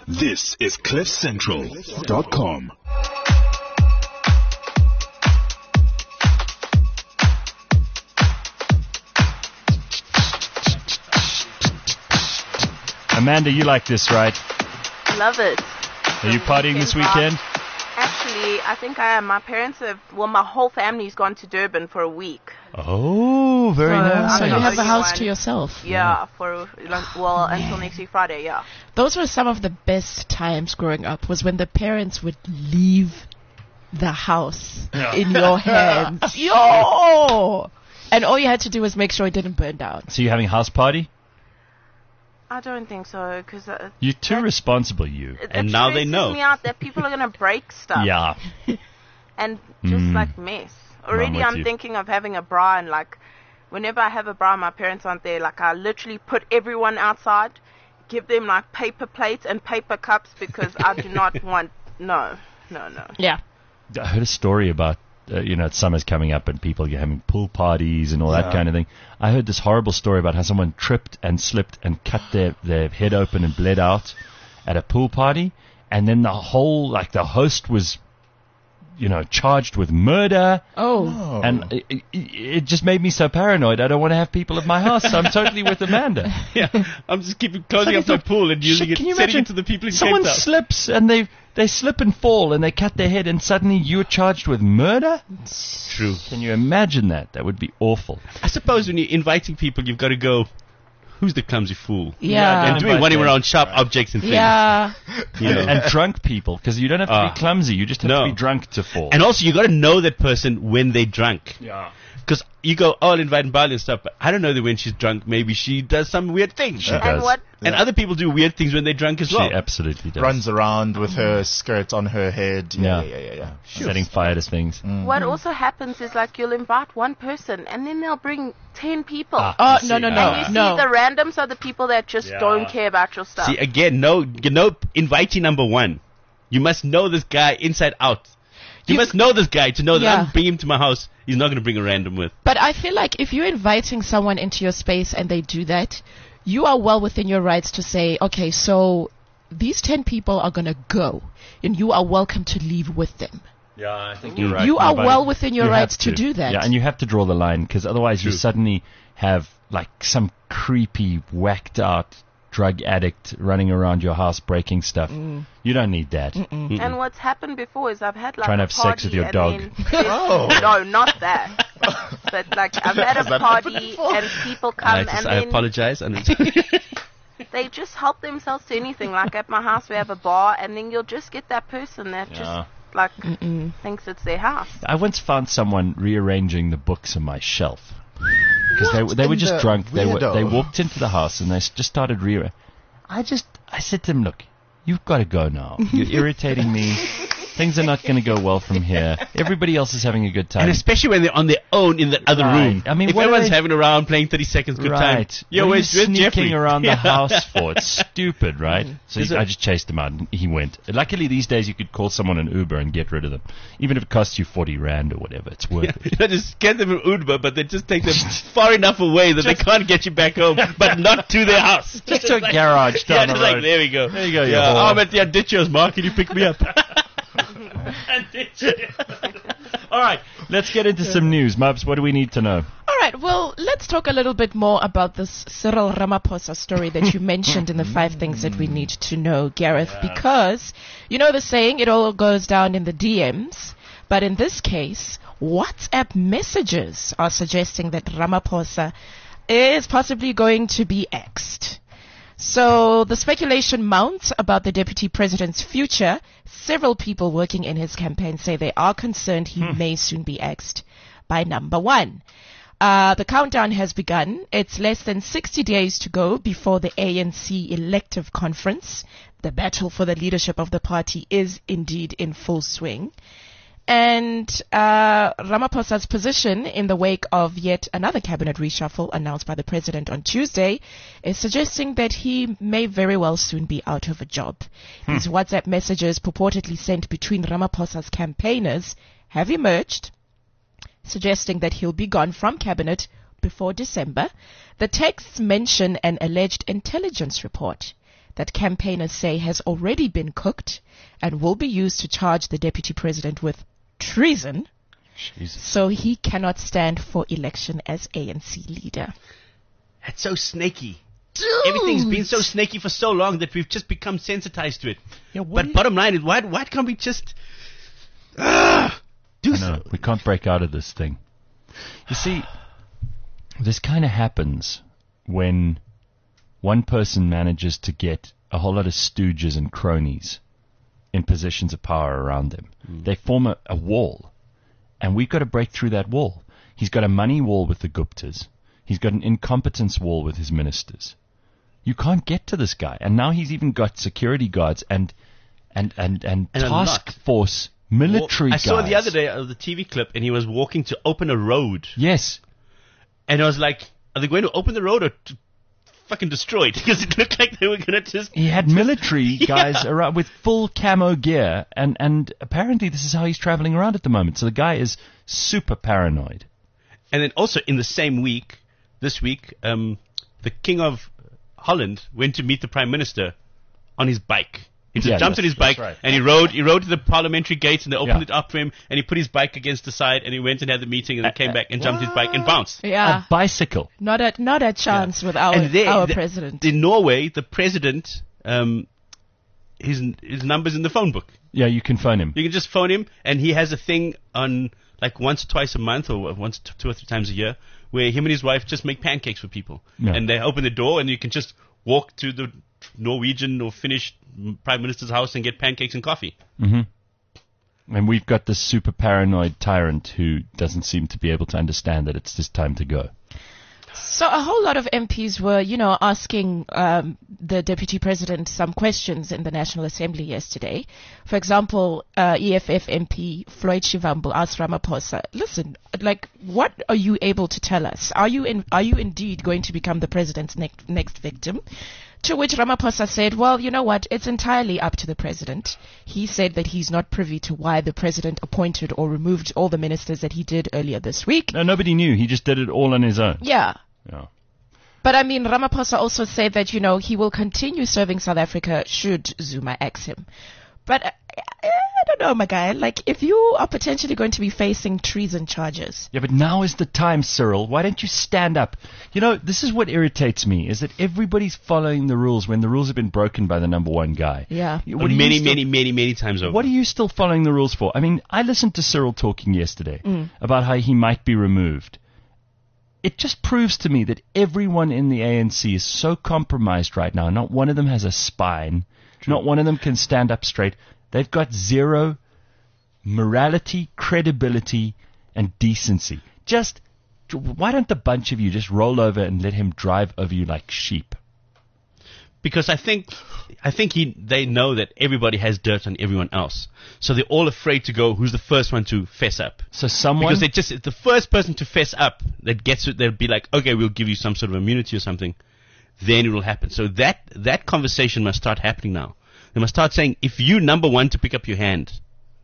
This is CliffCentral.com. Amanda, you like this, right? Love it. Are you partying this weekend? Actually, I think I am. My parents my whole family's gone to Durban for a week. Oh, very nice. So you have the house to yourself. Yeah, until next week Friday, yeah. Those were some of the best times growing up, was when the parents would leave the house in your hands. Yo! And all you had to do was make sure it didn't burn down. So you're having a house party? I don't think so, because you're too responsible, you. And now they know. It stresses me out that people are going to break stuff. Yeah. And just like mess. Already I'm thinking of having a bra, and like whenever I have a bra and my parents aren't there, like I literally put everyone outside, give them like paper plates and paper cups, because I do not want, no. Yeah. I heard a story about, summer's coming up and people are having pool parties and all that kind of thing. I heard this horrible story about how someone tripped and slipped and cut their head open and bled out at a pool party. And then the host was, charged with murder. Oh. And it just made me so paranoid. I don't want to have people at my house, so I'm totally with Amanda. Yeah, I'm just closing up my pool and using it, setting it to the people in someone Cape Town. Slips and they slip and fall and they cut their head and suddenly you're charged with murder? True. Can you imagine that? That would be awful. I suppose when you're inviting people, you've got to go, who's the clumsy fool? Yeah. And doing running around sharp objects and things. Yeah. And drunk people, because you don't have to be clumsy, you just have to be drunk to fall. And also, you got to know that person when they're drunk. Yeah. Because you go, I'll invite Mbali and stuff, but I don't know that when she's drunk, maybe she does some weird things. She does. And other people do weird things when they're drunk as well. She absolutely does. Runs around with her skirt on her head. Yeah. Setting fire to things. What also happens is like you'll invite one person and then they'll bring 10 people. No. And you see the randoms are the people that just don't care about your stuff. See, again, invitee number one. You must know this guy inside out. You must know this guy to know that I'm bringing him to my house. He's not going to bring a random with. But I feel like if you're inviting someone into your space and they do that, you are well within your rights to say, okay, so these 10 people are going to go, and you are welcome to leave with them. Yeah, I think you're right. You are well within your rights to do that. Yeah, and you have to draw the line, because otherwise you suddenly have like some creepy, whacked out drug addict running around your house breaking stuff. You don't need that. And what's happened before is I've had like trying to a have sex with your dog. No, not that. But like I've had a party and people come I apologize. They just help themselves to anything. Like at my house we have a bar, and then you'll just get that person that just like thinks it's their house. I once found someone rearranging the books on my shelf. Because they were just drunk. They walked into the house and they just started I said to them, look, you've got to go now. You're irritating me. Things are not going to go well from here. Everybody else is having a good time. And especially when they're on their own in the other room. I mean, if everyone's having around playing 30 seconds good time. You're always sneaking around the house for. It's stupid, right? So I just chased him out and he went. Luckily, these days you could call someone an Uber and get rid of them. Even if it costs you 40 Rand or whatever, it's worth it. You just get them an Uber, but they just take them far enough away that they can't get you back home, but not to their house. Just to a garage down the road. Like, there we go. There you go. I'm at the Ditchers, Mark. Can you pick me up? All right, let's get into some news. Mubs, what do we need to know? All right, well, let's talk a little bit more about this Cyril Ramaphosa story that you mentioned in the 5 things that we need to know, Gareth, because you know the saying, it all goes down in the DMs, but in this case, WhatsApp messages are suggesting that Ramaphosa is possibly going to be axed. So the speculation mounts about the deputy president's future. Several people working in his campaign say they are concerned he may soon be axed by number one. The countdown has begun. It's less than 60 days to go before the ANC elective conference. The battle for the leadership of the party is indeed in full swing. And Ramaphosa's position in the wake of yet another cabinet reshuffle announced by the president on Tuesday is suggesting that he may very well soon be out of a job. These WhatsApp messages purportedly sent between Ramaphosa's campaigners have emerged, suggesting that he'll be gone from cabinet before December. The texts mention an alleged intelligence report that campaigners say has already been cooked and will be used to charge the deputy president with treason. Jesus. So he cannot stand for election as ANC leader. That's so snaky. Everything's been so snaky for so long that we've just become sensitized to it. Yeah, but bottom line is, why can't we just do so? We can't break out of this thing. You see, this kind of happens when one person manages to get a whole lot of stooges and cronies in positions of power around them. They form a wall, and we've got to break through that wall. He's got a money wall with the Guptas. He's got an incompetence wall with his ministers. You can't get to this guy. And now he's even got security guards and task force military guys. I saw the other day the TV clip, and he was walking to open a road. Yes. And I was like, are they going to open the road or to fucking destroy it? Because it looked like they were going to just... He had military guys around with full camo gear, and apparently this is how he's traveling around at the moment. So the guy is super paranoid. And then also in the same week, this week, the King of Holland went to meet the Prime Minister on his bike. He just jumped on his bike, and he rode to the parliamentary gates, and they opened it up for him, and he put his bike against the side, and he went and had the meeting, and then came back and jumped his bike and bounced. Yeah. A bicycle. Not a chance with our president. In Norway, the president, his number's in the phone book. Yeah, you can phone him. You can just phone him, and he has a thing on like once or twice a month, or once 2 or 3 times a year, where him and his wife just make pancakes for people. Yeah. And they open the door, and you can just walk to the Norwegian or Finnish Prime Minister's house and get pancakes and coffee. Mm-hmm. And we've got this super paranoid tyrant who doesn't seem to be able to understand that it's just time to go. So a whole lot of MPs were, asking the deputy president some questions in the National Assembly yesterday. For example, EFF MP Floyd Shivambu asked Ramaphosa, listen, what are you able to tell us? Are you indeed going to become the president's next victim? To which Ramaphosa said, well, you know what, it's entirely up to the president. He said that he's not privy to why the president appointed or removed all the ministers that he did earlier this week. No, nobody knew. He just did it all on his own. Yeah. Yeah. But I mean, Ramaphosa also said that, he will continue serving South Africa should Zuma axe him. But I don't know, my guy. If you are potentially going to be facing treason charges. Yeah, but now is the time, Cyril. Why don't you stand up? This is what irritates me, is that everybody's following the rules when the rules have been broken by the number one guy. Yeah. Many times over. What are you still following the rules for? I mean, I listened to Cyril talking yesterday about how he might be removed. It just proves to me that everyone in the ANC is so compromised right now. Not one of them has a spine. True. Not one of them can stand up straight. They've got zero morality, credibility, and decency. Why don't the bunch of you just roll over and let him drive over you like sheep? Because I think they know that everybody has dirt on everyone else, so they're all afraid to go. Who's the first one to fess up? So someone, because the first person to fess up that gets it, they'll be like, okay, we'll give you some sort of immunity or something. Then it will happen. So that conversation must start happening now. They must start saying, if you number one to pick up your hand,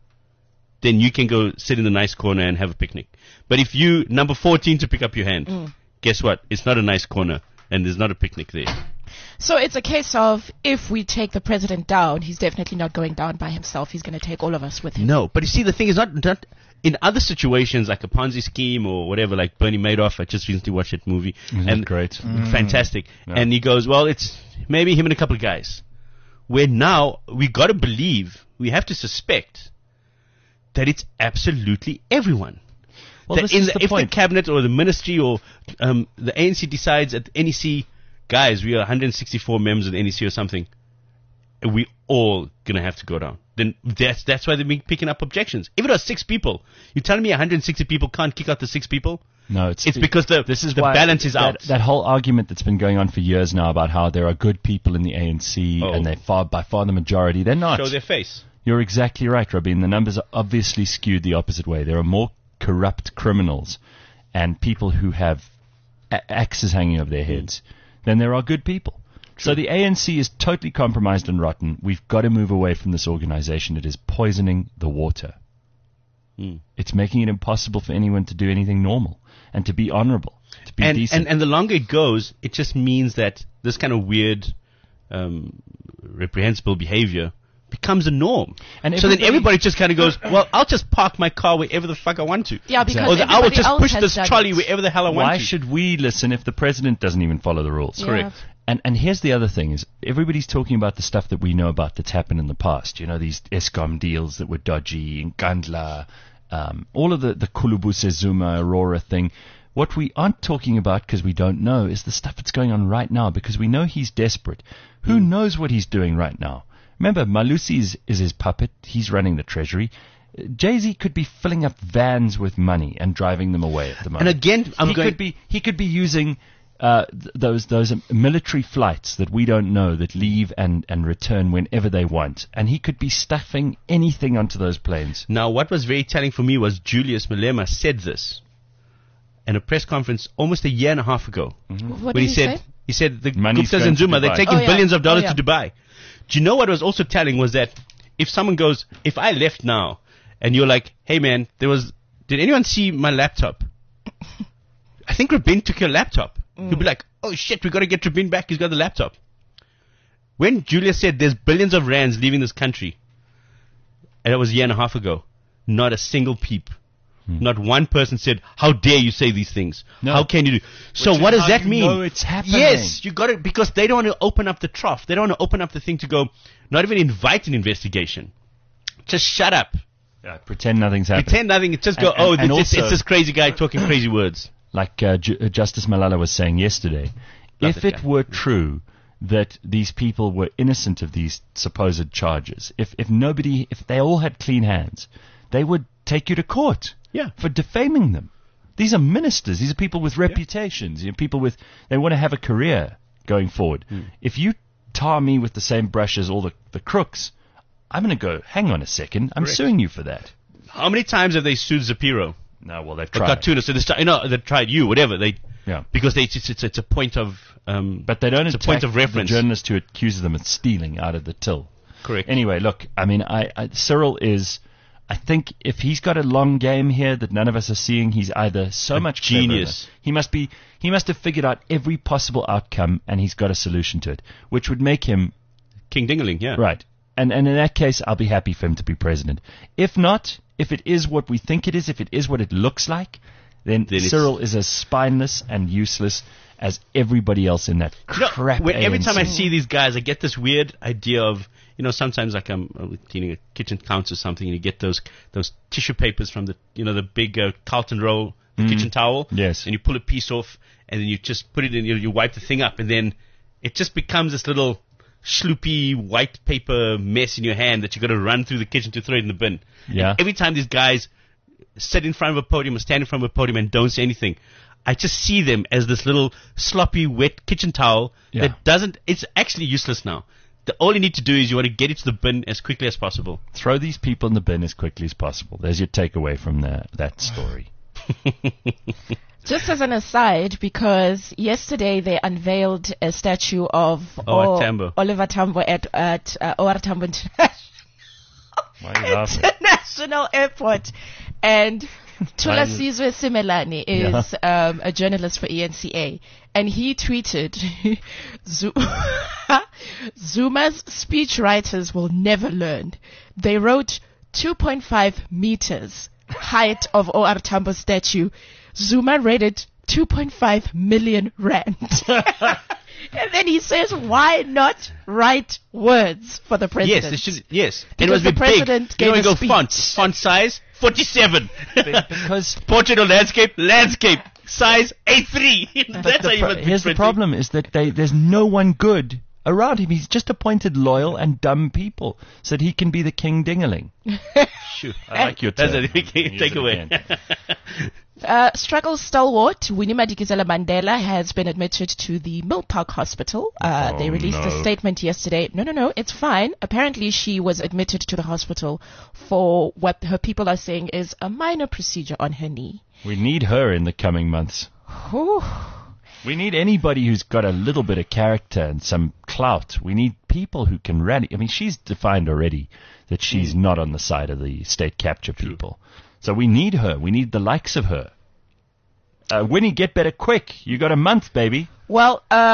then you can go sit in the nice corner and have a picnic. But if you number 14 to pick up your hand, guess what? It's not a nice corner, and there's not a picnic there. So it's a case of, if we take the president down, he's definitely not going down by himself. He's going to take all of us with him. No, but you see, the thing is not in other situations like a Ponzi scheme or whatever, like Bernie Madoff. I just recently watched that movie. And great. Fantastic. Yeah. And he goes, well, it's maybe him and a couple of guys. Where now we got to believe, we have to suspect that it's absolutely everyone. Well, that if the cabinet or the ministry or the ANC decides at NEC, guys, we are 164 members of the NEC or something, and we all gonna have to go down. Then that's why they've been picking up objections. If it was 6 people, you're telling me 160 people can't kick out the 6 people? No, it's because the balance is out. That whole argument that's been going on for years now about how there are good people in the ANC and they're by far the majority. They're not. Show their face. You're exactly right, Robin. The numbers are obviously skewed the opposite way. There are more corrupt criminals and people who have axes hanging over their heads than there are good people. True. So the ANC is totally compromised and rotten. We've got to move away from this organization. It is poisoning the water. It's making it impossible for anyone to do anything normal and to be honorable, to be decent. And the longer it goes, it just means that this kind of weird reprehensible behavior becomes a norm. And so then everybody just kind of goes, well, I'll just park my car wherever the fuck I want to. Yeah, because Or I will just else push has this done trolley it. wherever the hell I want Why to. should we listen if the president doesn't even follow the rules? Yeah. Correct. And here's the other thing is everybody's talking about the stuff that we know about that's happened in the past. You know, these Eskom deals that were dodgy, Nkandla, all of the Kulubuse Zuma, Aurora thing. What we aren't talking about because we don't know is the stuff that's going on right now because we know he's desperate. Who knows what he's doing right now? Remember, Malusi is his puppet. He's running the treasury. Jay-Z could be filling up vans with money and driving them away at the moment. And again, he could be using those military flights that we don't know that leave and return whenever they want, and he could be stuffing anything onto those planes. Now, what was very telling for me was Julius Malema said this in a press conference almost a year and a half ago. What When did he say? he said the Money's Guptas going and to Zuma, they're Dubai. taking Oh, yeah. billions of dollars Oh, yeah. to Dubai. Do you know what was also telling was that if someone goes, if I left now, and you're like, hey man, did anyone see my laptop? I think Rabin took your laptop. He'll be like, oh shit, we got to get Rabin back. He's got the laptop. When Julius said there's billions of rands leaving this country, and it was a year and a half ago, not a single peep. Not one person said, how dare you say these things? No. How can you do? So Which what is does how that you mean? know it's happening. Yes, you got it, because they don't want to open up the trough. They don't want to open up the thing to go, not even invite an investigation. Just shut up. Pretend nothing's happening. Pretend nothing. Just go, And it's also- this crazy guy talking crazy words. Like Justice Malala was saying yesterday, Love if that it guy. were true that these people were innocent of these supposed charges, if they all had clean hands, they would take you to court Yeah. for defaming them. These are ministers. These are people with reputations. You know, people they want to have a career going forward. If you tar me with the same brush as all the crooks, I'm going to go, hang on a second, I'm Correct. suing you for that. How many times have they sued Zapiro? No, well, they've The tried. cartoonist. So they tried you, whatever. Yeah. Because it's a point of. But they don't it's a attack point of reference. the journalist who accuses them of stealing out of the till. Correct. Anyway, look, I mean, Cyril is, I think if he's got a long game here that none of us are seeing, he's either so much cleverer genius. than- he must have figured out every possible outcome and he's got a solution to it, which would make him, King Dingaling, yeah. right. And in that case, I'll be happy for him to be president. If not, if it is what we think it is, if it is what it looks like, then it's- Cyril is as spineless and useless as everybody else in that crap Every ANC. time I see these guys, I get this weird idea of, sometimes like I'm cleaning a kitchen counter or something, and you get those tissue papers from the big Carlton roll, the kitchen towel. Yes. And you pull a piece off, and then you just put it in, you wipe the thing up, and then it just becomes this little sloopy white paper mess in your hand that you got to run through the kitchen to throw it in the bin. Yeah. And every time these guys sit in front of a podium or stand in front of a podium and don't say anything, I just see them as this little sloppy, wet kitchen towel Yeah. it's actually useless now. All you need to do is you want to get it to the bin as quickly as possible. Throw these people in the bin as quickly as possible. There's your takeaway from that story. Just as an aside, because yesterday they unveiled a statue of Tambo. Oliver Tambo at OR Tambo Why are you laughing? International Airport, and Tula Sizwe Simelane is a journalist for ENCA, and he tweeted, Zuma's speechwriters will never learn. They wrote 2.5 meters height of OR Tambo statue. Zuma rated 2.5 million rand. And then he says, why not write words for the president? Yes, it should, yes. And it Because must be the president big. You know, gave you a go speech. font size 47. Because Portrait or landscape, size A3. That's how you must be here's the printing. problem is that there's no one good around him. He's just appointed loyal and dumb people so that he can be the king dingaling. Shoot. I like your That's term. a takeaway. Struggle stalwart Winnie Madikizela Mandela has been admitted to the Mill Park Hospital. They released a statement yesterday. No, it's fine. Apparently she was admitted to the hospital for what her people are saying is a minor procedure on her knee. We need her in the coming months. Whew. We need anybody who's got a little bit of character and some clout. We need people who can rally. I mean, she's defined already that she's not on the side of the state capture people. So we need her. We need the likes of her. Winnie, get better quick. You got a month, baby. Well,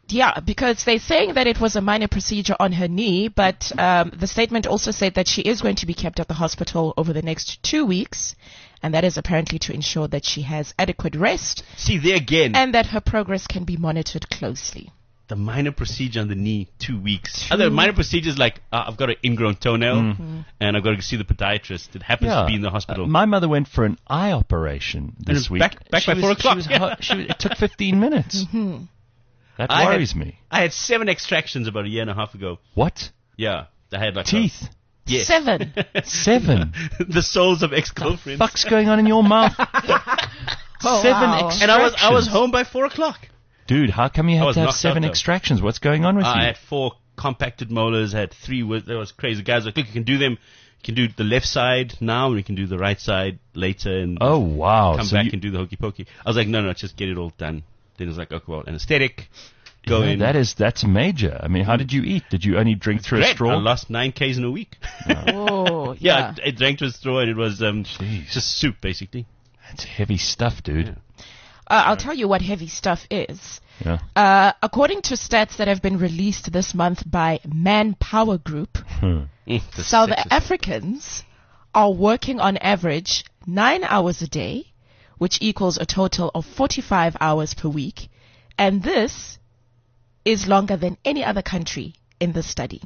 Yeah, because they're saying that it was a minor procedure on her knee, but the statement also said that she is going to be kept at the hospital over the next 2 weeks, and that is apparently to ensure that she has adequate rest. See, there again. And that her progress can be monitored closely. The minor procedure on the knee, 2 weeks. Other minor procedures like, I've got an ingrown toenail, and I've got to see the podiatrist. It happens to be in the hospital. My mother went for an eye operation this week. Back by 4 o'clock. It took 15 minutes. That worries me. I had 7 extractions about a year and a half ago. What? Yeah. I had like teeth. Yes. 7. 7. The souls of ex-girlfriends. What the fuck's going on in your mouth? 7 extractions. And I was home by 4 o'clock. Dude, how come you had to have 7 extractions? What's going on with you? I had 4 compacted molars. I had 3. That was crazy. Guys were like, look, you can do them. You can do the left side now, and you can do the right side later. And oh, wow. Come back and do the hokey pokey. I was like, no, just get it all done. Then it was like, okay, well, anesthetic. Go in. That's major. I mean, how did you eat? Did you only drink through a straw? I lost 9 kgs in a week. Oh, yeah. I drank through a straw, and it was just soup, basically. That's heavy stuff, dude. Yeah. I'll tell you what heavy stuff is. Yeah. According to stats that have been released this month by Manpower Group, South Africans are working on average 9 hours a day, which equals a total of 45 hours per week. And this is longer than any other country in the study.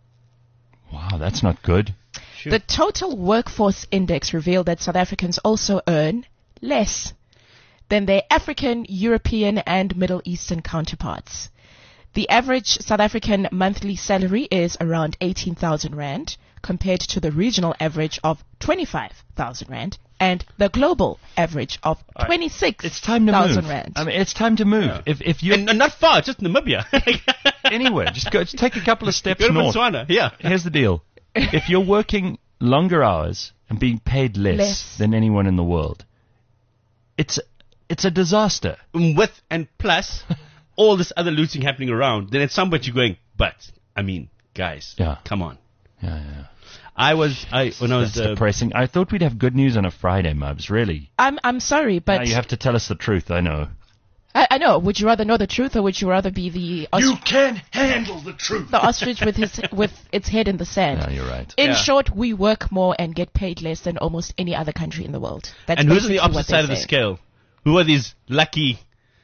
Wow, that's not good. Sure. The total workforce index revealed that South Africans also earn less than their African, European, and Middle Eastern counterparts. The average South African monthly salary is around 18,000 rand, compared to the regional average of 25,000 rand, and the global average of 26,000 rand. I mean, it's time to move. Yeah. If you and not far, just Namibia. Anywhere, just take a couple of steps Go to north. Botswana. Yeah. Here's the deal: if you're working longer hours and being paid less than anyone in the world, it's a disaster. With and plus all this other looting happening around, then at some point you're going, but I mean, guys, come on. Yeah. When I was depressing. I thought we'd have good news on a Friday, Mubs. Really? I'm sorry, but now you have to tell us the truth. I know. I know. Would you rather know the truth, or would you rather be the You can't handle the truth. The ostrich with its head in the sand? No, you're right. In short, we work more and get paid less than almost any other country in the world. That's and who's on the opposite side of the scale? Who are these lucky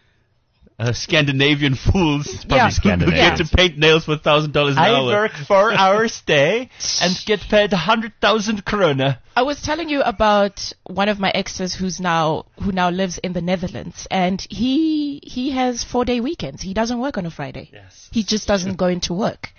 Scandinavian fools who get to paint nails for $1,000 an hour? I work 4 hours a day and get paid 100,000 krona. I was telling you about one of my exes who now lives in the Netherlands, and he has 4-day weekends. He doesn't work on a Friday. Yes. He just doesn't go into work.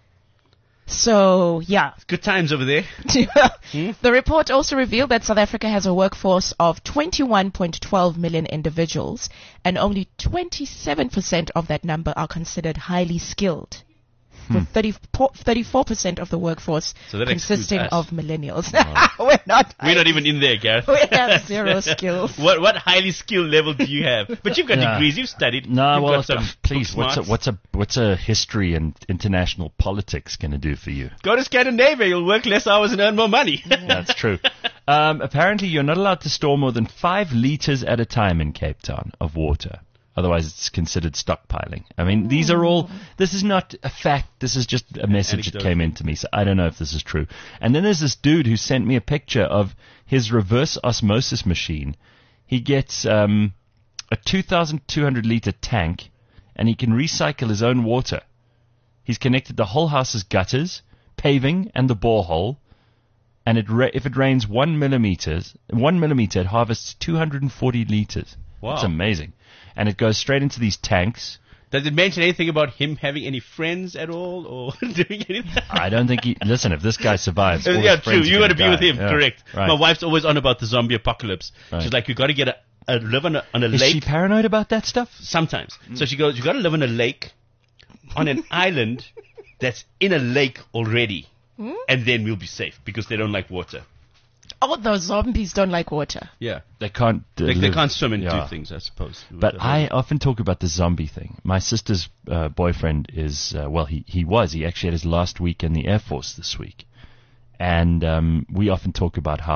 So, yeah. Good times over there. The report also revealed that South Africa has a workforce of 21.12 million individuals, and only 27% of that number are considered highly skilled, with 34% of the workforce consisting of millennials. We're not even in there, Gareth. We have 0 skills. What highly skilled level do you have? But you've got degrees, you've studied. No, well, please, what's a history and international politics going to do for you? Go to Scandinavia, you'll work less hours and earn more money. That's true. Apparently, you're not allowed to store more than 5 liters at a time in Cape Town of water. Otherwise, it's considered stockpiling. I mean, this is not a fact. This is just a message that came into me. So I don't know if this is true. And then there's this dude who sent me a picture of his reverse osmosis machine. He gets a 2,200 liter tank, and he can recycle his own water. He's connected the whole house's gutters, paving, and the borehole. And if it rains 1 millimeter, it harvests 240 liters. Wow. That's amazing. And it goes straight into these tanks. Does it mention anything about him having any friends at all, or doing anything? I don't think listen, if this guy survives, all yeah, his friends true. You got to be with him, correct. Right. My wife's always on about the zombie apocalypse. Right. She's like, you got to get live on a lake. Is she paranoid about that stuff? Sometimes. So she goes, you got to live on a lake, on an island that's in a lake already, and then we'll be safe because they don't like water. Oh, those zombies don't like water. Yeah. They can't they can't swim and do things, I suppose. But I often talk about the zombie thing. My sister's boyfriend is, he actually had his last week in the Air Force this week. And we often talk about how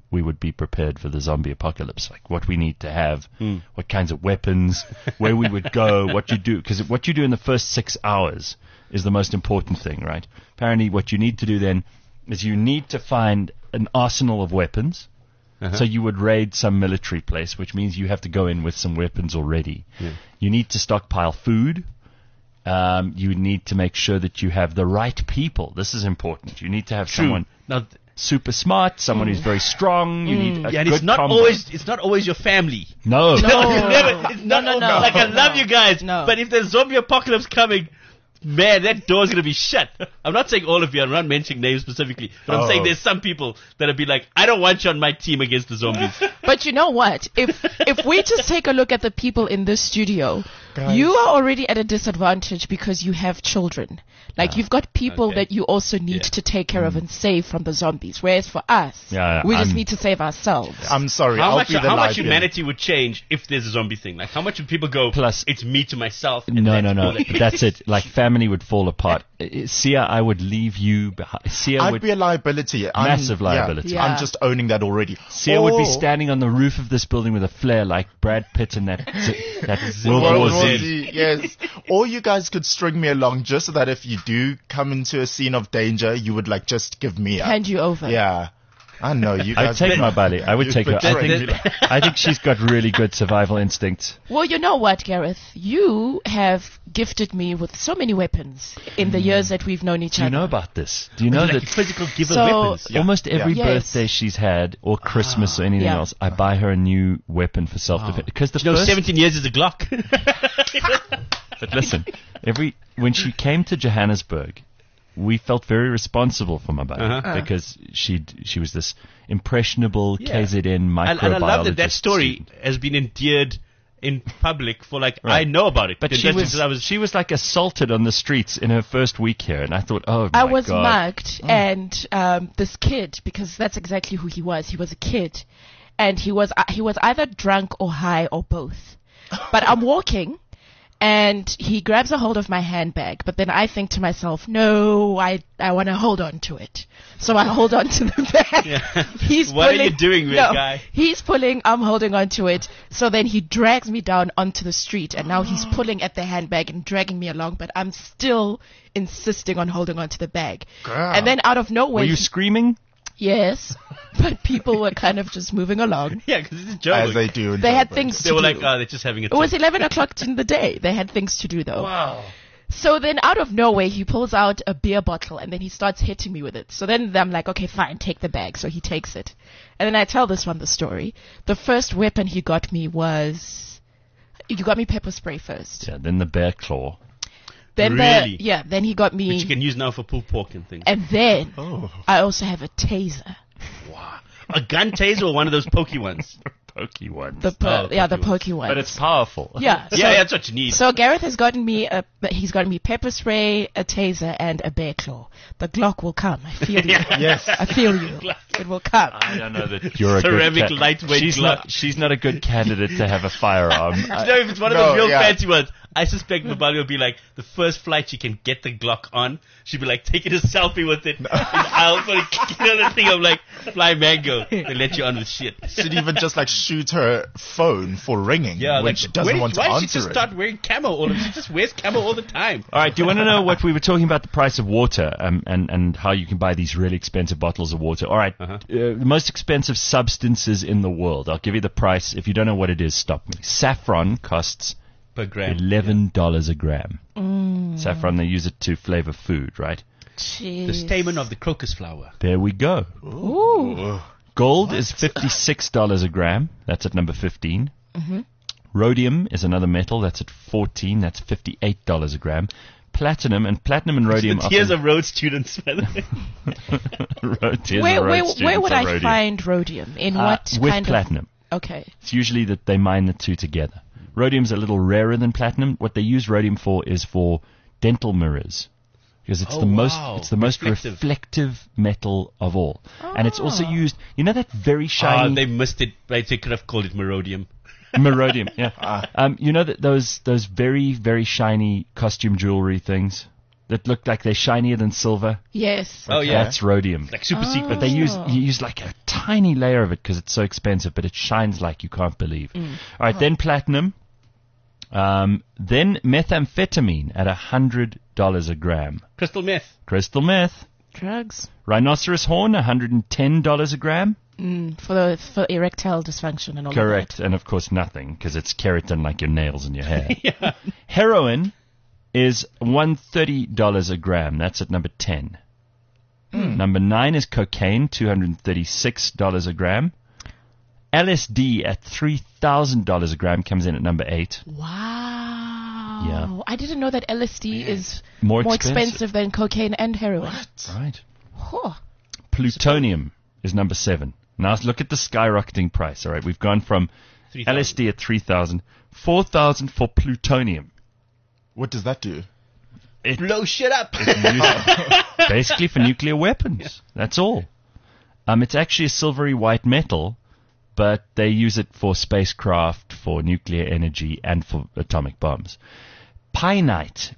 we would be prepared for the zombie apocalypse. Like what we need to have, what kinds of weapons, where we would go, what you do. Because what you do in the first 6 hours is the most important thing, right? Apparently what you need to do then is you need to find an arsenal of weapons. So you would raid some military place, which means you have to go in with some weapons already. Yeah. You need to stockpile food. You need to make sure that you have the right people. This is important. You need to have someone super smart, someone who's very strong. You need a and good it's not combo. always your family. No. It's not No. Like I love you guys, No. but if there's zombie apocalypse coming, man, that door's gonna be shut. I'm not saying all of you. I'm not mentioning names specifically, but I'm saying there's some people that'll be like, I don't want you on my team against the zombies. But you know what? If we just take a look at the people in this studio, you are already at a disadvantage because you have children. Like you've got people that you also need to take care of and save from the zombies. Whereas for us, we just need to save ourselves. I'm sorry. How I'll much be the much librarian. humanity would change if there's a zombie thing? Like how much would people go? Plus- it's me to myself. And No. all that- That's it. Like family would fall apart. Sia, I would leave you behind. Sia I'd would be a liability. Massive liability. Yeah. I'm just owning that already. Sia would be standing on the roof of this building with a flare like Brad Pitt in that World War World War Z. Z, yes. Or you guys could string me along just so that if you do come into a scene of danger, you would like just give me up. Hand you over. Yeah. I know you I'd guys. take my buddy. I would You'd take her. betray me. I think she's got really good survival instincts. Well, you know what, Gareth? You have gifted me with so many weapons in the years that we've known each Do you other. know about this? Do you know like that a physical giver So- weapons. almost every Yes. birthday she's had, or Christmas or anything Yeah. else, I buy her a new weapon for self-defense. Because the You know, first 17 years is a Glock. But listen, when she came to Johannesburg, we felt very responsible for my buddy because she was this impressionable KZN microbiologist. And I love that story student. has been endeared in public for like, I know about it. But And she that's because she was like assaulted on the streets in her first week here, and I thought, oh I my was God. mugged, and this kid, because that's exactly who he was. He was a kid, and he was either drunk or high or both. But I'm walking, and he grabs a hold of my handbag. But then I think to myself, no, I want to hold on to it. So I hold on to the bag. Yeah. He's What are pulling, you doing, weird guy? He's pulling, I'm holding on to it. So then he drags me down onto the street, and now he's pulling at the handbag and dragging me along, but I'm still insisting on holding on to the bag. Girl. And then out of nowhere, Were you screaming? yes, but people were kind of just moving along. Yeah, because it's a joke. As they do. in They had Joburg. things to They were do. like, oh, they're just having a It was talk. 11 o'clock in the day. They had things to do though. Wow. So then out of nowhere, he pulls out a beer bottle and then he starts hitting me with it. So then I'm like, okay, fine, take the bag. So he takes it. And then I tell this one the story. The first weapon he got me was, you got me pepper spray first. Yeah, then the bear claw. Then Really? then he got Which you me, can use now for pulled pork and things. and then I also have a taser. A gun taser or one of those pokey ones? Pokey ones. The pokey one. But it's powerful. yeah. So, Yeah, that's what you need. So Gareth has gotten me he's gotten me pepper spray, a taser, and a bear claw. The Glock will come. I feel you. Yes. I feel you. It will come. I don't know that you're a Ceramic good lightweight Glock. She's not a good candidate to have a firearm. You know, if it's one of No, those real yeah. fancy ones, I suspect Mabali will be like, the first flight she can get the Glock on, she'll be like taking a selfie with it. And I'll put it on the thing of like, fly mango. They let you on with shit. She'd even just like shoot her phone for ringing Yeah, when like, she doesn't want to why did she answer just it. start wearing camo? She just wears camo all the time. All right, do you want to know what we were talking about, the price of water and how you can buy these really expensive bottles of water? All right, the most expensive substances in the world. I'll give you the price. If you don't know what it is, stop me. Saffron costs Per gram. $11 a gram. Saffron, they use it to flavor food, right? Jeez. The stamen of the crocus flower. There we go. Ooh. Gold is $56 a gram. That's at number 15. Rhodium is another metal. That's at 14. That's $58 a gram. Platinum and rhodium. The tears of road students, by the way. Where would I find rhodium? In what with kind platinum? of? Okay. It's usually that they mine the two together. Rhodium's a little rarer than platinum. What they use rhodium for is for dental mirrors. Because it's Oh, the most wow. it's the most Reflective. reflective metal of all. And it's also used, you know, that very shiny They missed it. Right? They could have called it merodium. Merodium, yeah. You know that those very, very shiny costume jewelry things? that look like they're shinier than silver. Yes. Oh, yeah. That's rhodium. Like super secret. But you use like a tiny layer of it because it's so expensive, but it shines like you can't believe. All right, then platinum. Then methamphetamine at $100 a gram. Crystal meth. Crystal meth. Drugs. Rhinoceros horn, $110 a gram. For erectile dysfunction and all Correct. of that. And of course nothing because it's keratin like your nails and your hair. Heroin is $130 a gram. That's at number 10. Number 9 is cocaine, $236 a gram. LSD at $3,000 a gram comes in at number 8. Wow. Yeah. I didn't know that LSD is More expensive than cocaine and heroin. Right. Huh. Plutonium is number 7. Now look at the skyrocketing price. All right, we've gone from 3,000. LSD at 3,000, 4,000 for plutonium. What does that do? Blow shit up. Basically for nuclear weapons. That's all. It's actually a silvery white metal, but they use it for spacecraft, for nuclear energy, and for atomic bombs. Painite,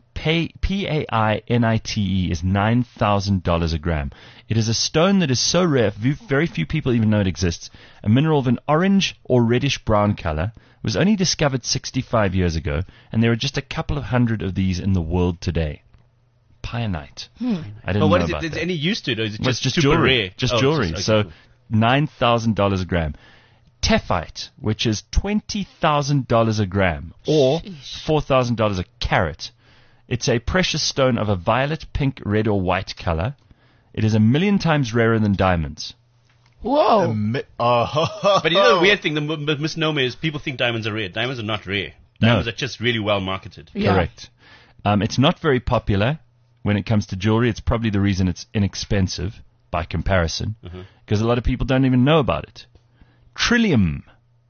Painite is $9,000 a gram. It is a stone that is so rare, very few people even know it exists. A mineral of an orange or reddish-brown color. It was only discovered 65 years ago, and there are just a couple of hundred of these in the world today. Painite. I didn't But know what is about it? Is that. there any use to it, or is it Well, it's just just super jewelry. rare? Just Oh, jewelry. okay, So cool. $9,000 a gram. Tethite, which is $20,000 a gram, or $4,000 a carat. It's a precious stone of a violet, pink, red, or white color. It is 1,000,000 times rarer than diamonds. Whoa. But you know the weird thing, the misnomer is people think diamonds are rare. Diamonds are not rare. Diamonds are just really well marketed. Yeah. Correct. It's not very popular when it comes to jewelry. It's probably the reason it's inexpensive by comparison, because a lot of people don't even know about it. Tritium,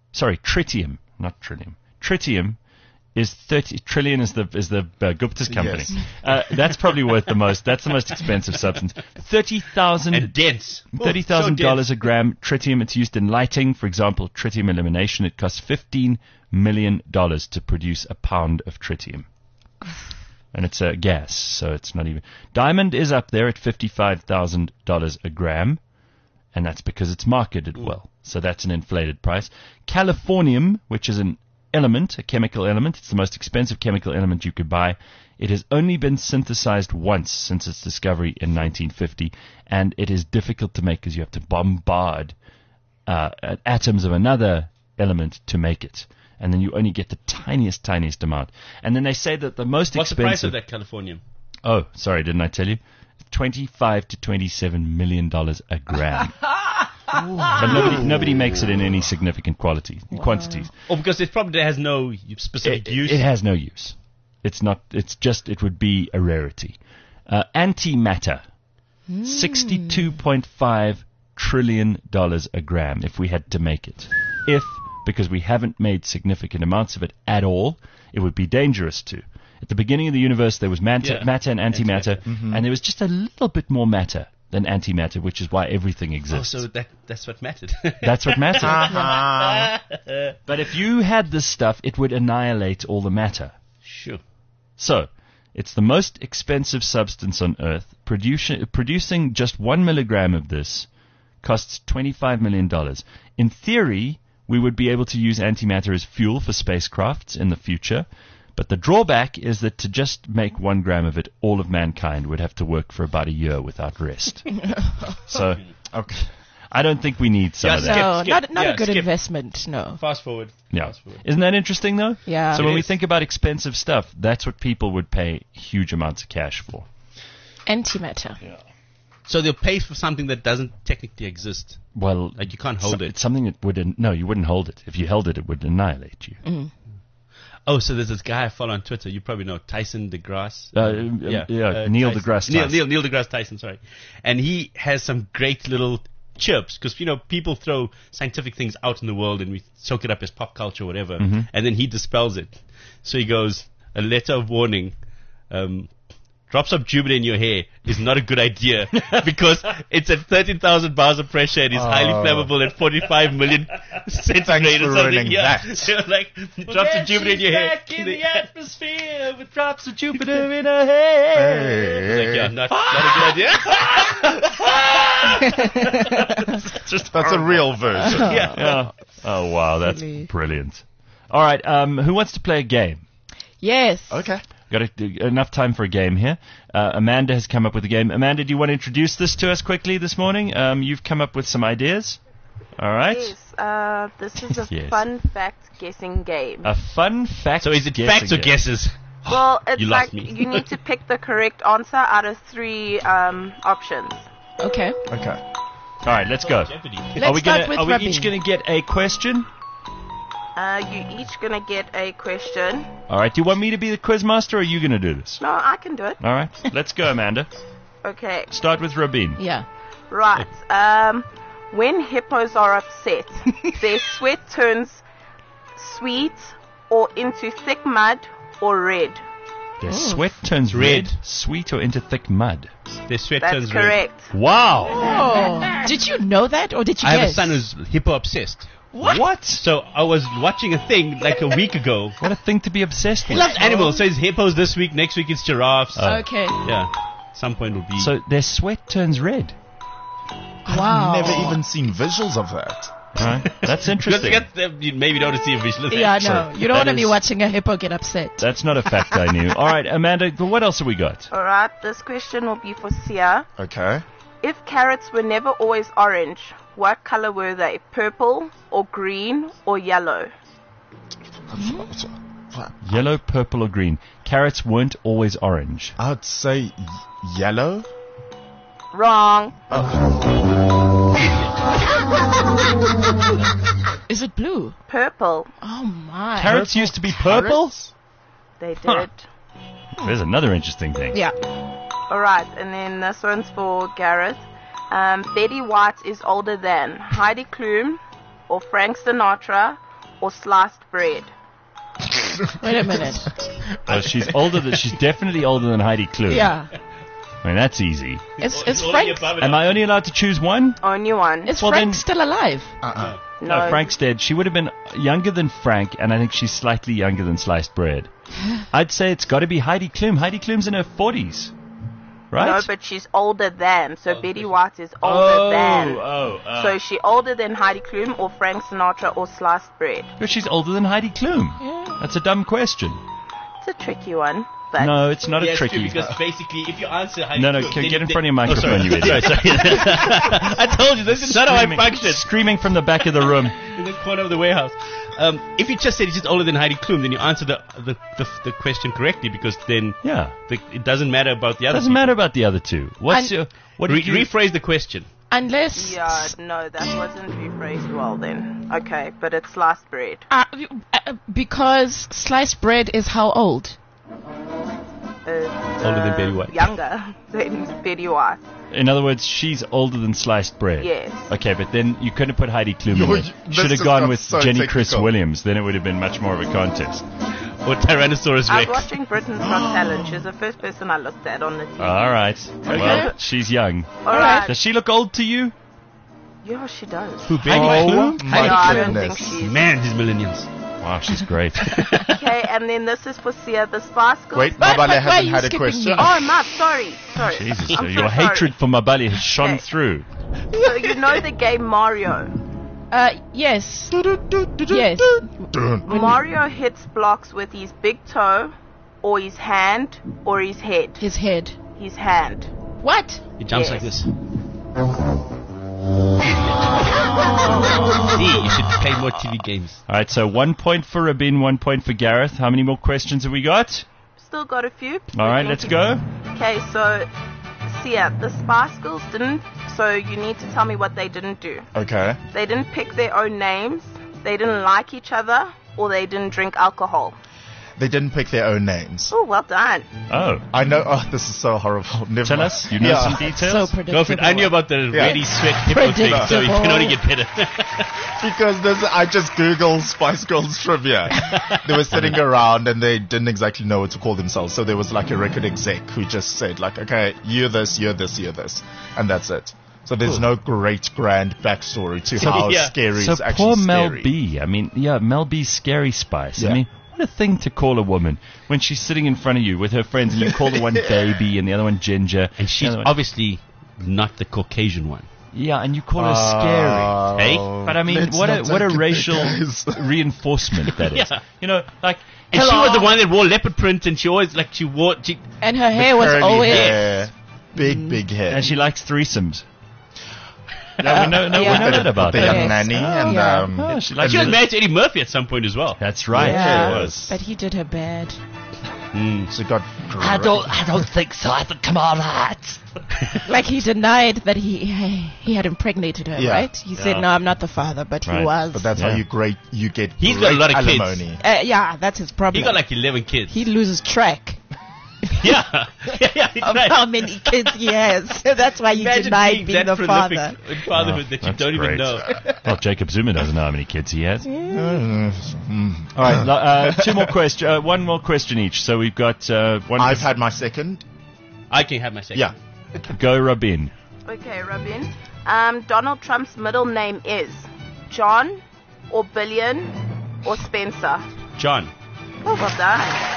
not trillium. Tritium is 30 trillion is the Gupta's company. Yes. That's probably worth the most. That's the most expensive substance. And dense. $30,000 a gram. Tritium. It's used in lighting, for example, tritium elimination. It costs $15 million to produce a pound of tritium, and it's a gas, so it's not even. Diamond is up there at $55,000 a gram, and that's because it's marketed well. So that's an inflated price. Californium, which is an element, a chemical element. It's the most expensive chemical element you could buy. It has only been synthesized once since its discovery in 1950, and it is difficult to make because you have to bombard atoms of another element to make it. And then you only get the tiniest amount. And then they say that the most What's expensive... the price of that Californium? Oh, sorry, didn't I tell you? $25 to $27 million a gram. But nobody makes it in any significant quantities. Oh, because it probably has no specific use. It has no use. It's not. It's just. It would be a rarity. Antimatter, $62.5 trillion a gram if we had to make it. Because we haven't made significant amounts of it at all, it would be dangerous to. At the beginning of the universe, there was matter and antimatter, and there was just a little bit more matter than antimatter, which is why everything exists. Oh, so that's what mattered. That's what mattered. But if you had this stuff, it would annihilate all the matter. Sure. So, it's the most expensive substance on Earth. Producing just 1 milligram of this costs $25 million. In theory, we would be able to use antimatter as fuel for spacecrafts in the future. But the drawback is that to just make 1 gram of it, all of mankind would have to work for about a year without rest. So, okay. I don't think we need some of that. No, not a good investment, no. Fast forward. Yeah. Fast forward. Isn't that interesting, though? Yeah. So when we think about expensive stuff, that's what people would pay huge amounts of cash for. Antimatter. Yeah. So they'll pay for something that doesn't technically exist. Well, Like you can't hold it. It's something that wouldn't. No, you wouldn't hold it. If you held it, it would annihilate you. Oh, so there's this guy I follow on Twitter. You probably know Tyson DeGrasse. Neil deGrasse Tyson. Neil deGrasse Tyson, sorry. And he has some great little chirps because, people throw scientific things out in the world and we soak it up as pop culture or whatever. And then he dispels it. So he goes, a letter of warning. drops of Jupiter in your hair is not a good idea because it's at 13,000 bars of pressure and is highly flammable at 45 million centigrade Thanks or for something. ruining Yeah. that. So like drops of Jupiter in your hair. Back in the atmosphere with drops of Jupiter in her hair. Like, yeah, not a good idea. That's a real version. Yeah. Yeah. Oh wow, that's Really? brilliant. All right, who wants to play a game? Yes. Okay. Got enough time for a game here. Amanda has come up with a game. Amanda, do you want to introduce this to us quickly this morning? You've come up with some ideas. All right. Yes, this is a Yes. fun fact guessing game. A fun fact. So is it guessing facts or game. guesses? Well, it's You like lost me. you need to pick the correct answer out of 3 options. Okay. Okay. All right, let's go. Let's start with Are we Rabin. each going to get a question? You each gonna get a question. All right. Do you want me to be the quiz master, or are you going to do this? No, I can do it. All right. Let's go, Amanda. Okay, Start with Rabin. Yeah. right. When hippos are upset, their sweat turns sweet or into thick mud or red. Their sweat turns red, sweet, or into thick mud. Their sweat That's turns red. correct. Wow. Oh. Did you know that, or did you I have guess? a son who's hippo obsessed. What? So I was watching a thing like a week ago. What a thing to be obsessed He with. loves animals, so it's hippos this week, next week it's giraffes. Okay. Yeah. Some point will be. So their sweat turns red. Wow. Never even seen visuals of that. All right. That's because interesting. you maybe don't see a visual effect. Yeah, no. You don't That want to be is- watching a hippo get upset. That's not a fact I knew. All right, Amanda, what else have we got? Alright, this question will be for Sia. Okay. If carrots were never always orange, what color were they? Purple or green or yellow? Yellow, purple, or green? Carrots weren't always orange. I'd say yellow. Wrong. Is it blue? Purple. Oh my. Carrots used to be purple? Carrots? They did. Huh. There's another interesting thing. Yeah. Alright, and then this one's for Gareth. Betty White is older than Heidi Klum or Frank Sinatra or sliced bread. Wait a minute. Oh, she's definitely older than Heidi Klum. Yeah. I mean, that's easy. Is Frank Am I only allowed to choose one? Only one. is Well, Frank then- still alive? No, Frank's dead. She would have been younger than Frank, and I think she's slightly younger than sliced bread. I'd say it's got to be Heidi Klum. Heidi Klum's in her 40s. Right? No, but she's older than. So Betty White is older than. So is she older than Heidi Klum or Frank Sinatra or sliced bread? But she's older than Heidi Klum. Yeah. That's a dumb question. It's a tricky one. But No, it's not Yeah, a it's tricky. true, because basically, if you answer Heidi No, Klum, then get in you- front of your microphone, sorry. you idiot. Sorry. I told you, this is not how I function. Screaming from the back of the room. In the corner of the warehouse. If you just said he's just older than Heidi Klum, then you answer the question correctly, because then Yeah. it doesn't matter about the other. Doesn't matter about the other two. What's And- your... What did you... Rephrase the question. Unless yeah, no, that wasn't rephrased well then. Okay, but it's sliced bread. because sliced bread is how old? It's, Older than Betty White. Younger than Betty White. In other words, she's older than sliced bread. Yes. Okay, but then you couldn't have put Heidi Klum in This it. Should have just gone got with so Jenny Chris technical. Williams. Then it would have been much more of a contest. Or Tyrannosaurus I was Rex. watching Britain's Got Talent. She was the first person I looked at on the TV. All right. Well, she's young. Alright. Does she look old to you? Yeah, she does. Who, Betty Oh Klum? my No, I don't goodness. think she's. Man, these millennials. Wow, she's great. Okay, and then this is for Sia. The Spice Girls. Wait, But Mabale why are hasn't you had a skipping question. me? Oh, Matt, sorry. Jesus, I'm so your sorry. hatred for Mabali has shone Okay. through. So you know the game Mario. Yes. Yes. Mario hits blocks with his big toe, or his hand, or his head. His head. His hand. What? He jumps Yes. like this. See, you should play more TV games. All right, so 1 point for Rabin, 1 point for Gareth. How many more questions have we got? Still got a few. All right, let's go. Okay, so Sia, the Spice Girls didn't. So you need to tell me what they didn't do. Okay. They didn't pick their own names. They didn't like each other, or they didn't drink alcohol. They didn't pick their own names. Oh, well done. Oh, I know. Oh, this is so horrible. Never tell mind. us. You know some details. So predictable. Go for it. I knew about the ready sweat hippo thing, so it can only get better. Because I just Googled Spice Girls trivia. They were sitting around and they didn't exactly know what to call themselves. So there was like a record exec who just said like, okay, you're this, you're this, you're this. And that's it. So there's no great grand backstory to how scary So is actually poor scary. Mel B. I mean, Mel B's Scary Spice. Yeah. I mean, what a thing to call a woman when she's sitting in front of you with her friends and you call the one baby and the other one ginger. And she's the other one- obviously not the Caucasian one. yeah, and you call her scary. Hey? But I mean, Let's what not a take it racial there, guys. reinforcement that is. Yeah. You know, like, And she was the one that wore leopard print, and she always And her hair was Curly always... hair, big hair. and she likes threesomes. No, we know Yeah. that about the her. young Yes. nanny and yeah. Oh, she likes She was it. married to Eddie Murphy at some point as well. That's right. Yeah, She was. but he did her bad. she got. I don't think so. I think, come on, lads. Like he denied that he had impregnated her, Yeah. right? He said, Yeah. "No, I'm not the father," but Right. he was. But that's Yeah. how you get. He's got a lot of kids. alimony. Yeah, that's his problem. He got like 11 kids. he loses track yeah. He's of right. how many kids he has. So that's why he Imagine denied being that the prolific father. in fatherhood that you That's don't even great. know. Well, Jacob Zuma doesn't know how many kids he has. Mm. All right, two more question, one more question each. So we've got one. I've had my second. I can have my second. Yeah. Go, Robin. Okay, Robin. Donald Trump's middle name is John or Billion or Spencer. John. Oh, well done.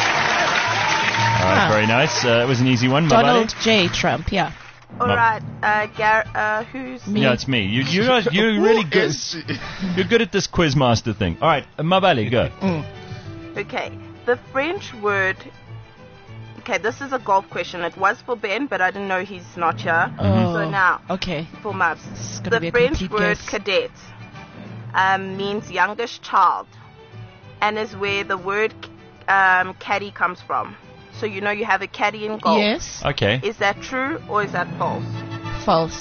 All right, very nice. It was an easy one. Donald J. Trump, yeah. All right, who's Me. Yeah, it's me. You're really good. You're good at this quizmaster thing. All right, Mabali, go. Okay, the French word. Okay, this is a golf question. It was for Ben, but I didn't know he's not here. Oh, So now, okay. for Mubs. It's gonna be The a French complete word guess. cadet means youngest child and is where the word caddy comes from. So you know you have a caddy in golf. Yes, Okay. Is that true or is that false? false.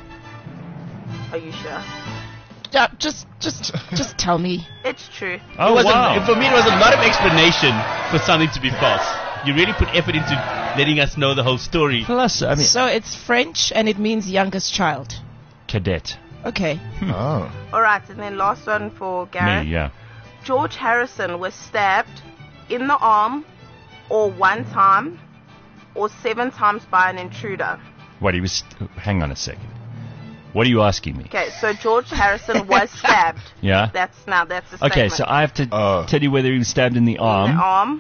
Are you sure? Yeah, just tell me. It's true. Oh, wow. For me, it was a lot of explanation for something to be false. You really put effort into letting us know the whole story. Plus, I mean, So it's French and it means youngest child. cadet. Okay. Oh. All right, and then last one for Gareth. Me, yeah. George Harrison was stabbed in the arm or one time or 7 times by an intruder. What, he was... Hang on a second. What are you asking me? Okay, so George Harrison was stabbed. Yeah? That's the statement. Okay, so I have to tell you whether he was stabbed in the In arm. the arm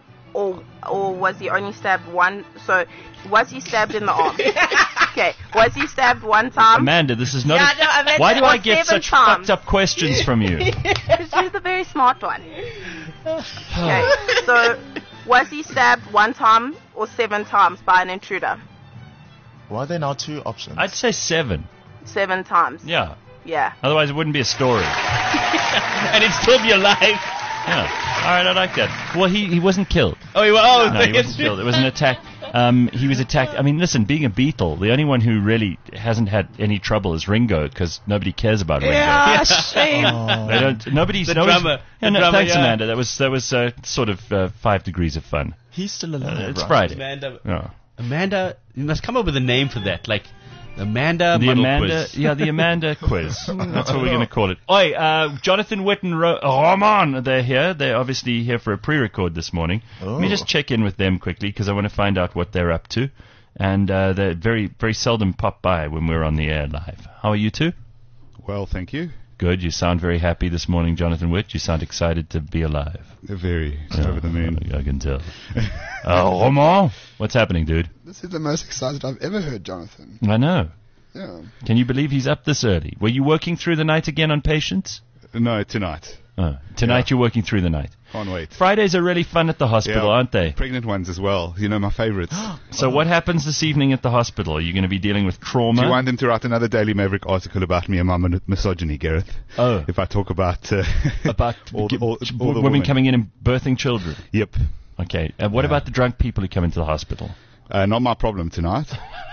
or was he only stabbed one? So was he stabbed in the arm? Okay, was he stabbed one time? Amanda, this is not... Yeah, no, I meant Why do or I get 7 such times. fucked up questions from you? Because you're the very smart one. Okay, so was he stabbed one time or 7 times by an intruder? Why are there now 2 options? I'd say 7. 7 times. Yeah. Yeah. Otherwise, it wouldn't be a story. And it'd still be alive. Yeah. All right, I like that. Well, he wasn't killed. Oh, No, he that's wasn't killed. It was an attack. He was attacked. I mean, listen, being a Beatle, the only one who really hasn't had any trouble is Ringo, because nobody cares about Ringo. Yeah, shame. They don't. Nobody's. The nobody's- drummer. Yeah, The no, drummer, thanks, yeah. Amanda. That was sort of 5 degrees of fun. He's still alive. It's right? Friday. Amanda. Yeah. Amanda, you must come up with a name for that. Like, Amanda The Model Amanda, Quiz. yeah, the Amanda quiz. That's what we're going to call it. Oi, Jonathan Witt and Roman, they're here. They're obviously here for a pre-record this morning. Let me Oh. just check in with them quickly because I want to find out what they're up to. And they very, very seldom pop by when we're on the air live. How are you two? Well, thank you. Good. You sound very happy this morning, Jonathan Witt. You sound excited to be alive. Very over the moon. I can tell. Roman, what's happening, dude? This is the most excited I've ever heard, Jonathan. I know. Yeah. Can you believe he's up this early? Were you working through the night again on patients? No, tonight. Oh, tonight you're working through the night. Can't wait. Fridays are really fun at the hospital, aren't they? Pregnant ones as well. You know, my favorites. So what happens this evening at the hospital? Are you going to be dealing with trauma? Do you want them to write another Daily Maverick article about me and my misogyny, Gareth? Oh. If I talk about... about all the women women. coming in and birthing children? Yep. Okay. And what about the drunk people who come into the hospital? Not my problem tonight.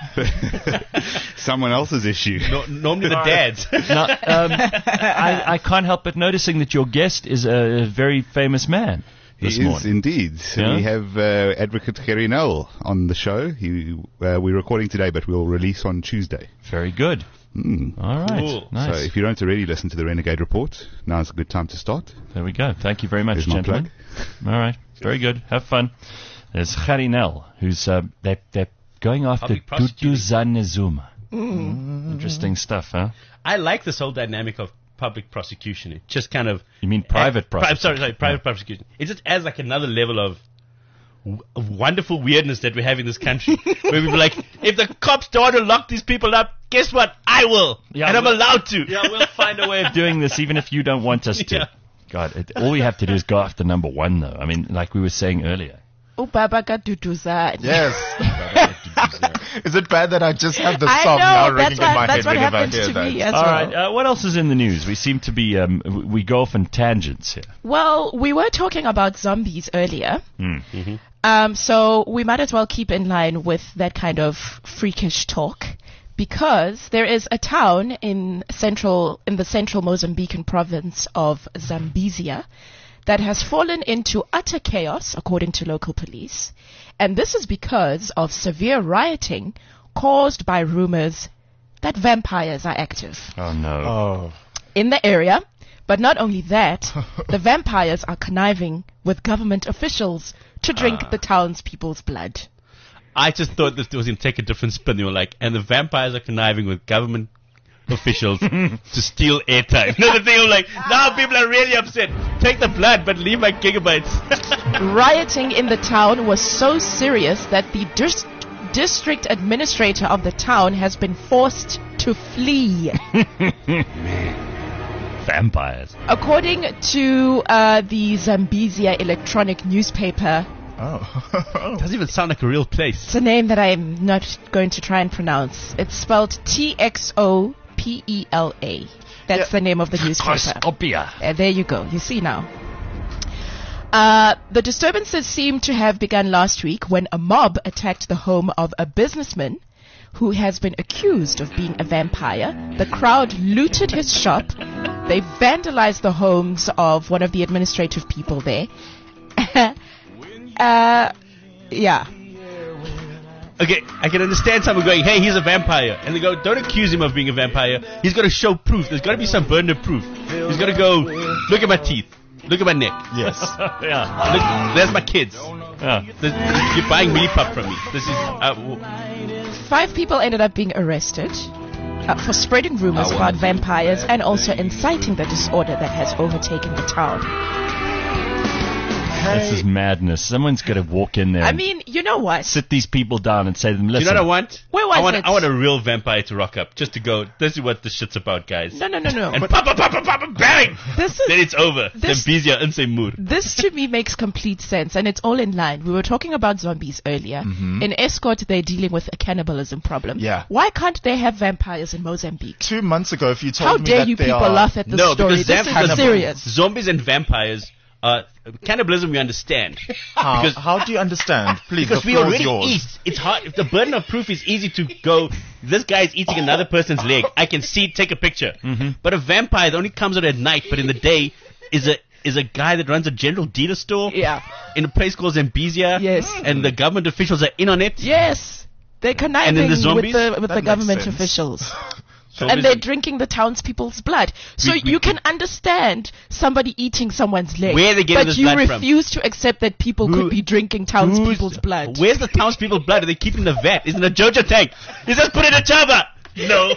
Someone else's issue. Normally the dads. Now, I can't help but noticing that your guest is a very famous man. this He is morning. indeed. Yeah? We have Advocate Gerrie Nel on the show. We're recording today, but we'll release on Tuesday. Very good. All right. Cool. Nice. So if you don't already listen to the Renegade Report, now's a good time to start. There we go. Thank you very much, There's my gentlemen. All right. Very good. Have fun. There's Gerrie Nel, who's they're going after Public prosecuting. Duduzane Zuma. Interesting stuff, huh? I like this whole dynamic of public prosecution. It just kind of... You mean private prosecution? Sorry, private prosecution. It just adds like another level of wonderful weirdness that we have in this country. Where we be like, if the cops don't want to lock these people up, guess what? I will. Yeah, and I'm allowed to. Yeah, we'll find a way of doing this, even if you don't want us to. Yeah. God, all we have to do is go after number one, though. I mean, like we were saying earlier. Ubaba Duduzane. Yes. Is it bad that I just have the I song now know, ringing in my that's head what whenever I happens hear to that? me as All well. right, what else is in the news? We seem to be, we go off on tangents here. Well, we were talking about zombies earlier. So we might as well keep in line with that kind of freakish talk, because there is a town in the central Mozambican province of Zambezia that has fallen into utter chaos, according to local police. And this is because of severe rioting caused by rumors that vampires are active Oh, no. Oh. in the area. But not only that, the vampires are conniving with government officials to drink the townspeople's blood. I just thought this was going to take a different spin. They were like, and the vampires are conniving with government officials to steal airtime. No, the thing was like, now people are really upset. Take the blood, but leave my gigabytes. Rioting in the town was so serious that the district administrator of the town has been forced to flee. Vampires. According to the Zambezia electronic newspaper, Oh. Doesn't even sound like a real place. it's a name that I'm not going to try and pronounce. It's spelled Txopela. That's the name of the newspaper. Scopia. There you go. You see now. The disturbances seem to have begun last week when a mob attacked the home of a businessman who has been accused of being a vampire. The crowd looted his shop. They vandalized the homes of one of the administrative people there. Yeah. Okay, I can understand someone going, hey, he's a vampire. And they go, don't accuse him of being a vampire. He's got to show proof. There's got to be some burden of proof. He's got to go, look at my teeth. Look at my neck. Yes. Yeah. Look, there's my kids. Yeah. You're buying mealy pup from me. This is... 5 people ended up being arrested for spreading rumors about vampires and also inciting the disorder that has overtaken the town. This is madness. Someone's got to walk in there I and mean, you know what? sit these people down and say to them, Do you listen. know what I want? Where was it? I want a real vampire to rock up. Just to go, this is what this shit's about, guys. No. And papa, bang! This Then is it's over. this- Zambezia in same mood. this to me makes complete sense, and it's all in line. We were talking about zombies earlier. In Escort, they're dealing with a cannibalism problem. Yeah. Why can't they have vampires in Mozambique? 2 months ago, if you told How me dare that you they people are... laugh at this No, story? because This is serious. Zombies and vampires, cannibalism we understand. How do you understand? Please, Because the we floor is already yours. eat. It's hard. If the burden of proof is easy to go, this guy is eating another person's leg. I can see, take a picture. But a vampire that only comes out at night, but in the day is a guy that runs a general dealer store. Yeah. In a place called Zambezia. Yes. And the government officials are in on it. Yes. They're conniving And then the with zombies? the That government makes sense. officials. So And they're drinking the townspeople's blood. So you can understand somebody eating someone's leg. Where are they getting but this you blood from? refuse to accept that people could be drinking townspeople's blood. Where's the townspeople blood? Are they keeping the vat? Isn't it a Jojo tank? Is just put in a chaba? No.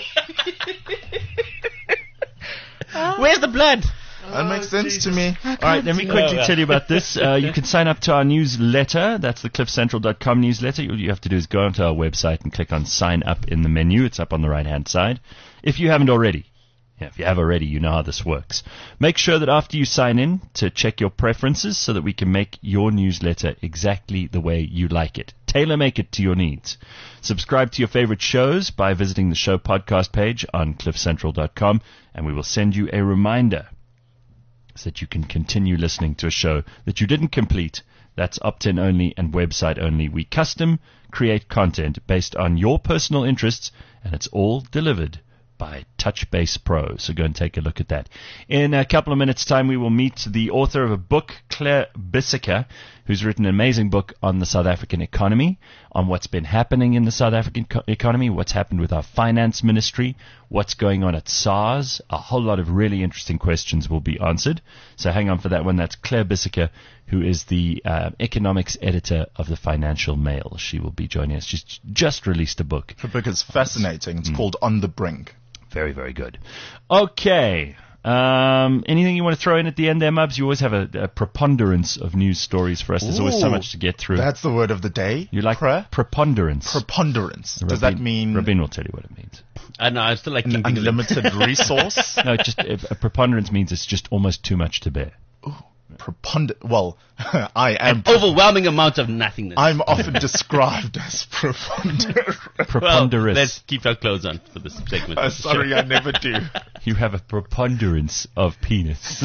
Where's the blood? That makes sense to me. All right, let me quickly tell you about this. You can sign up to our newsletter. That's the cliffcentral.com newsletter. All you have to do is go onto our website and click on sign up in the menu. It's up on the right-hand side. If you haven't already. Yeah, if you have already, you know how this works. Make sure that after you sign in to check your preferences so that we can make your newsletter exactly the way you like it. Tailor-make it to your needs. Subscribe to your favorite shows by visiting the show podcast page on cliffcentral.com, and we will send you a reminder so that you can continue listening to a show that you didn't complete. That's opt-in only and website only. We custom create content based on your personal interests, and it's all delivered by TouchBase Pro. So go and take a look at that. In a couple of minutes' time, we will meet the author of a book, Claire Bisseke, who's written an amazing book on the South African economy, on what's been happening in the South African economy, what's happened with our finance ministry, what's going on at SARS. A whole lot of really interesting questions will be answered. So hang on for that one. That's Claire Bisseke, who is the economics editor of the Financial Mail. She will be joining us. She's just released a book. Her book is fascinating. It's called On the Brink. Very, very good. Okay. Anything you want to throw in at the end there, Mubs? You always have a preponderance of news stories for us. There's always so much to get through. That's the word of the day. You like preponderance? Preponderance. Does Rabin, that mean... Rabin will tell you what it means. I know, I still like an unlimited resource? No, a preponderance means it's just almost too much to bear. Well, I am... An overwhelming amount of nothingness. I'm often described as preponderant. Preponderous. Well, let's keep our clothes on for this segment. Sorry, I never do. You have a preponderance of penis.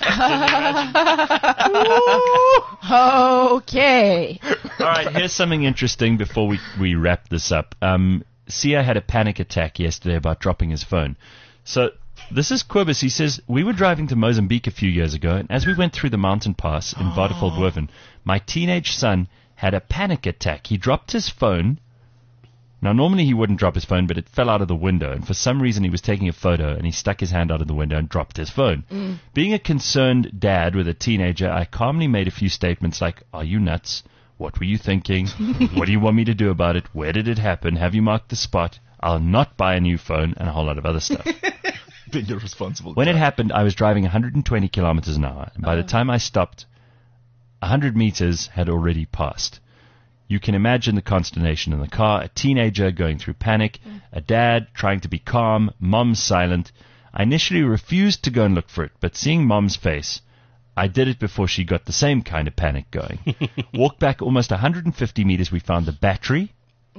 Okay. All right, here's something interesting before we wrap this up. Sia had a panic attack yesterday about dropping his phone. So... this is Quibus. He says, we were driving to Mozambique a few years ago, and as we went through the mountain pass in Waterfallwerven, my teenage son had a panic attack. He dropped his phone. Now, normally he wouldn't drop his phone, but it fell out of the window, and for some reason he was taking a photo, and he stuck his hand out of the window and dropped his phone. Being a concerned dad with a teenager, I calmly made a few statements like, are you nuts? What were you thinking? What do you want me to do about it? Where did it happen? Have you marked the spot? I'll not buy a new phone, and a whole lot of other stuff. Being irresponsible. When it happened, I was driving 120 kilometers an hour, and by the time I stopped, 100 meters had already passed. You can imagine the consternation in the car, a teenager going through panic, a dad trying to be calm, mom silent. I initially refused to go and look for it, but seeing mom's face, I did it before she got the same kind of panic going. Walked back almost 150 meters, we found the battery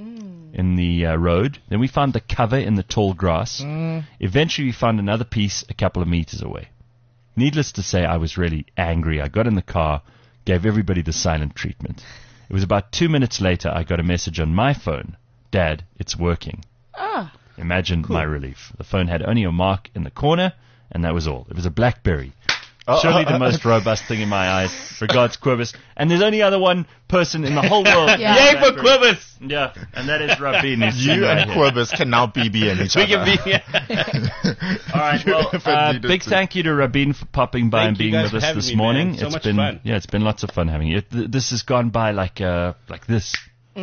in the road. Then we found the cover in the tall grass. Eventually we found another piece a couple of meters away. Needless to say, I was really angry. I got in the car, gave everybody the silent treatment. It was about 2 minutes later I got a message on my phone. Dad, it's working. Imagine my relief. The phone had only a mark in the corner, and that was all. It was a BlackBerry. Surely the most robust thing in my eyes. Regards, Quibus. And there's only other one person in the whole world. Yay for Quibus! Yeah, and that is Rabin. You and Quibus can now BBM each other. We can be... All right, well, big thank you to Rabin for popping by and being with us this morning. So much fun. Yeah, it's been lots of fun having you. This has gone by like this.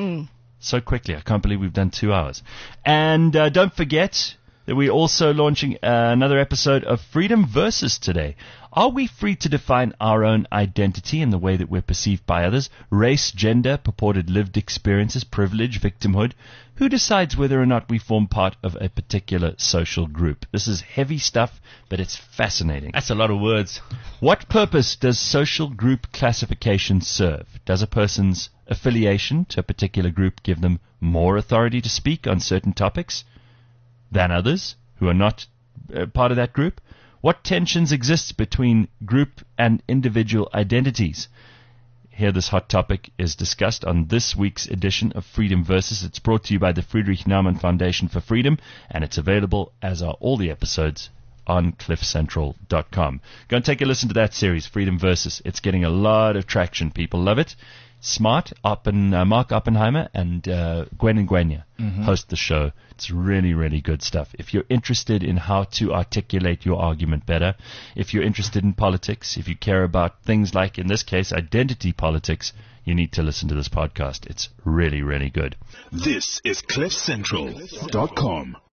So quickly. I can't believe we've done 2 hours. And don't forget that we're also launching another episode of Freedom Versus today. Are we free to define our own identity in the way that we're perceived by others? Race, gender, purported lived experiences, privilege, victimhood? Who decides whether or not we form part of a particular social group? This is heavy stuff, but it's fascinating. That's a lot of words. What purpose does social group classification serve? Does a person's affiliation to a particular group give them more authority to speak on certain topics than others who are not part of that group? What tensions exist between group and individual identities? Here, this hot topic is discussed on this week's edition of Freedom Versus. It's brought to you by the Friedrich Naumann Foundation for Freedom, and it's available, as are all the episodes, on cliffcentral.com. Go and take a listen to that series, Freedom Versus. It's getting a lot of traction. People love it. Smart, Mark Oppenheimer and Gwen Ngwenya host the show. It's really, really good stuff. If you're interested in how to articulate your argument better, if you're interested in politics, if you care about things like, in this case, identity politics, you need to listen to this podcast. It's really, really good. This is CliffCentral.com.